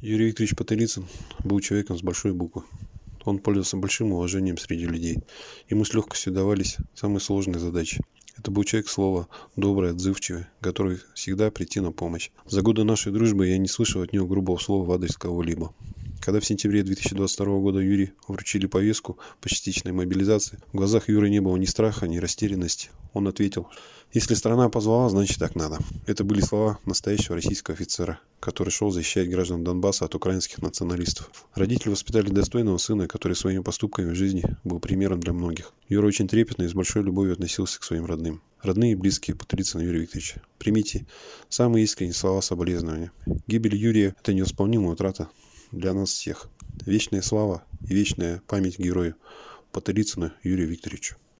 Юрий Викторович Потылицын был человеком с большой буквы. Он пользовался большим уважением среди людей. Ему с легкостью давались самые сложные задачи. Это был человек слова, добрый, отзывчивый, готовый всегда прийти на помощь. За годы нашей дружбы я не слышал от него грубого слова в адрес кого-либо. Когда в сентябре 2022 года Юрию вручили повестку по частичной мобилизации, в глазах Юры не было ни страха, ни растерянности. Он ответил: «Если страна позвала, значит так надо». Это были слова настоящего российского офицера, который шел защищать граждан Донбасса от украинских националистов. Родители воспитали достойного сына, который своими поступками в жизни был примером для многих. Юра очень трепетно и с большой любовью относился к своим родным. Родные и близкие Потылицына Юрия Викторовича, примите самые искренние слова соболезнования. Гибель Юрия – это невосполнимая утрата для нас всех. Вечная слава и вечная память герою Потылицыну Юрию Викторовичу.